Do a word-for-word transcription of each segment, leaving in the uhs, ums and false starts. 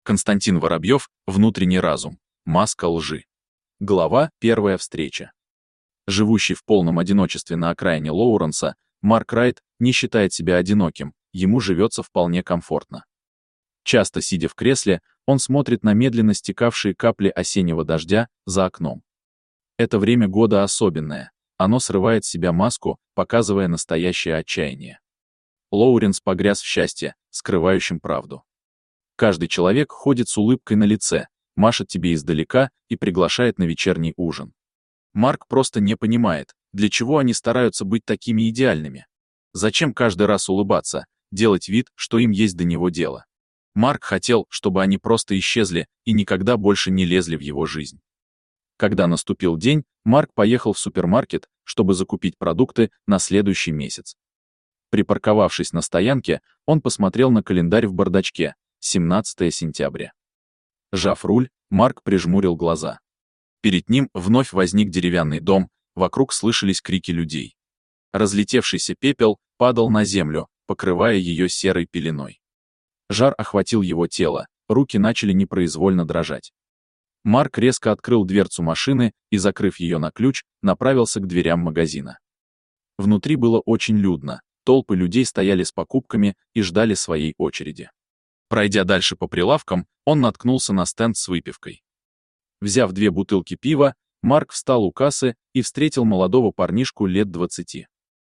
Константин Воробьев, внутренний разум. Маска лжи. Глава первая. Встреча. Живущий в полном одиночестве на окраине Лоуренса, Марк Райт не считает себя одиноким, ему живется вполне комфортно. Часто сидя в кресле, он смотрит на медленно стекавшие капли осеннего дождя за окном. Это время года особенное, оно срывает с себя маску, показывая настоящее отчаяние. Лоуренс погряз в счастье, скрывающем правду. Каждый человек ходит с улыбкой на лице, машет тебе издалека и приглашает на вечерний ужин. Марк просто не понимает, для чего они стараются быть такими идеальными. Зачем каждый раз улыбаться, делать вид, что им есть до него дело. Марк хотел, чтобы они просто исчезли и никогда больше не лезли в его жизнь. Когда наступил день, Марк поехал в супермаркет, чтобы закупить продукты на следующий месяц. Припарковавшись на стоянке, он посмотрел на календарь в бардачке. семнадцатое сентября. Сжав руль, Марк прижмурил глаза. Перед ним вновь возник деревянный дом, вокруг слышались крики людей. Разлетевшийся пепел падал на землю, покрывая ее серой пеленой. Жар охватил его тело, руки начали непроизвольно дрожать. Марк резко открыл дверцу машины и, закрыв ее на ключ, направился к дверям магазина. Внутри было очень людно, толпы людей стояли с покупками и ждали своей очереди. Пройдя дальше по прилавкам, он наткнулся на стенд с выпивкой. Взяв две бутылки пива, Марк встал у кассы и встретил молодого парнишку лет двадцати.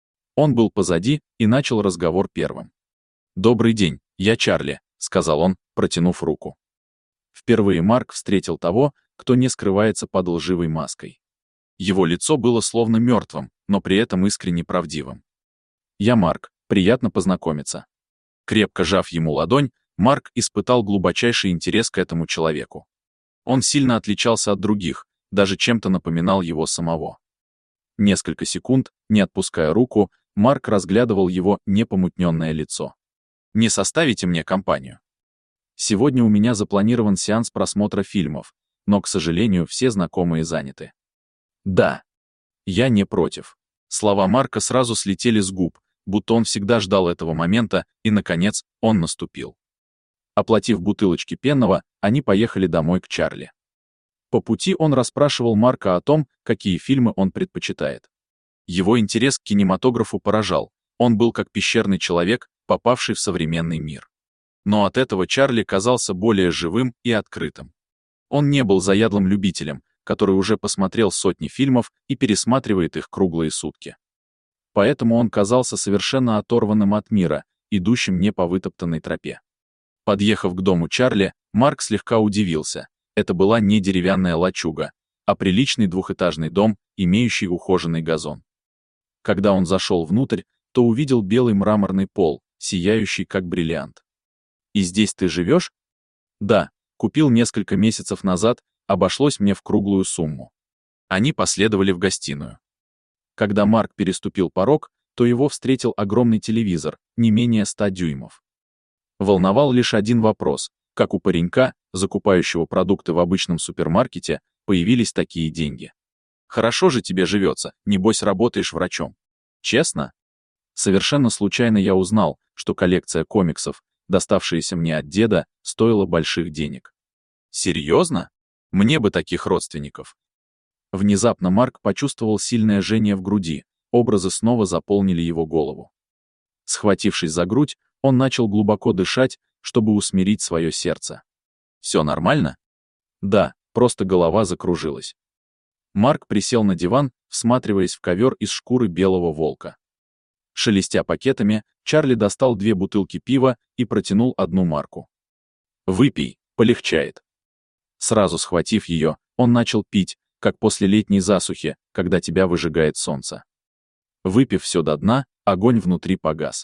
Он был позади и начал разговор первым. «Добрый день, я Чарли», — сказал он, протянув руку. Впервые Марк встретил того, кто не скрывается под лживой маской. Его лицо было словно мертвым, но при этом искренне правдивым. «Я Марк, приятно познакомиться». Крепко жав ему ладонь, Марк испытал глубочайший интерес к этому человеку. Он сильно отличался от других, даже чем-то напоминал его самого. Несколько секунд, не отпуская руку, Марк разглядывал его непомутненное лицо. «Не составите мне компанию? Сегодня у меня запланирован сеанс просмотра фильмов, но, к сожалению, все знакомые заняты». «Да. Я не против». Слова Марка сразу слетели с губ, будто он всегда ждал этого момента, и, наконец, он наступил. Оплатив бутылочки пенного, они поехали домой к Чарли. По пути он расспрашивал Марка о том, какие фильмы он предпочитает. Его интерес к кинематографу поражал, он был как пещерный человек, попавший в современный мир. Но от этого Чарли казался более живым и открытым. Он не был заядлым любителем, который уже посмотрел сотни фильмов и пересматривает их круглые сутки. Поэтому он казался совершенно оторванным от мира, идущим не по вытоптанной тропе. Подъехав к дому Чарли, Марк слегка удивился. Это была не деревянная лачуга, а приличный двухэтажный дом, имеющий ухоженный газон. Когда он зашел внутрь, то увидел белый мраморный пол, сияющий как бриллиант. «И здесь ты живешь?» «Да, купил несколько месяцев назад, обошлось мне в круглую сумму». Они последовали в гостиную. Когда Марк переступил порог, то его встретил огромный телевизор, не менее ста дюймов. Волновал лишь один вопрос: как у паренька, закупающего продукты в обычном супермаркете, появились такие деньги. «Хорошо же тебе живется, небось работаешь врачом». «Честно?» Совершенно случайно я узнал, что коллекция комиксов, доставшаяся мне от деда, стоила больших денег. «Серьезно? Мне бы таких родственников». Внезапно Марк почувствовал сильное жжение в груди, образы снова заполнили его голову. Схватившись за грудь, он начал глубоко дышать, чтобы усмирить свое сердце. «Все нормально?» «Да, просто голова закружилась». Марк присел на диван, всматриваясь в ковер из шкуры белого волка. Шелестя пакетами, Чарли достал две бутылки пива и протянул одну Марку. «Выпей, полегчает». Сразу схватив ее, он начал пить, как после летней засухи, когда тебя выжигает солнце. Выпив все до дна, огонь внутри погас.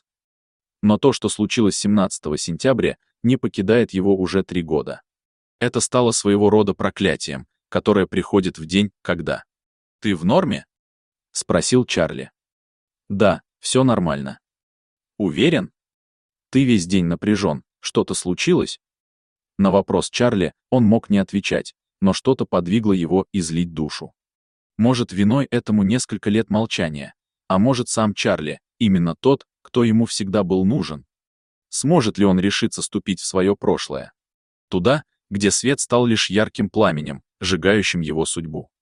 Но то, что случилось семнадцатого сентября, не покидает его уже три года. Это стало своего рода проклятием, которое приходит в день, когда... «Ты в норме?» — спросил Чарли. «Да, все нормально». «Уверен?» «Ты весь день напряжен, что-то случилось?» На вопрос Чарли он мог не отвечать, но что-то подвигло его излить душу. Может, виной этому несколько лет молчания, а может, сам Чарли, именно тот, кто ему всегда был нужен. Сможет ли он решиться ступить в свое прошлое? Туда, где свет стал лишь ярким пламенем, сжигающим его судьбу.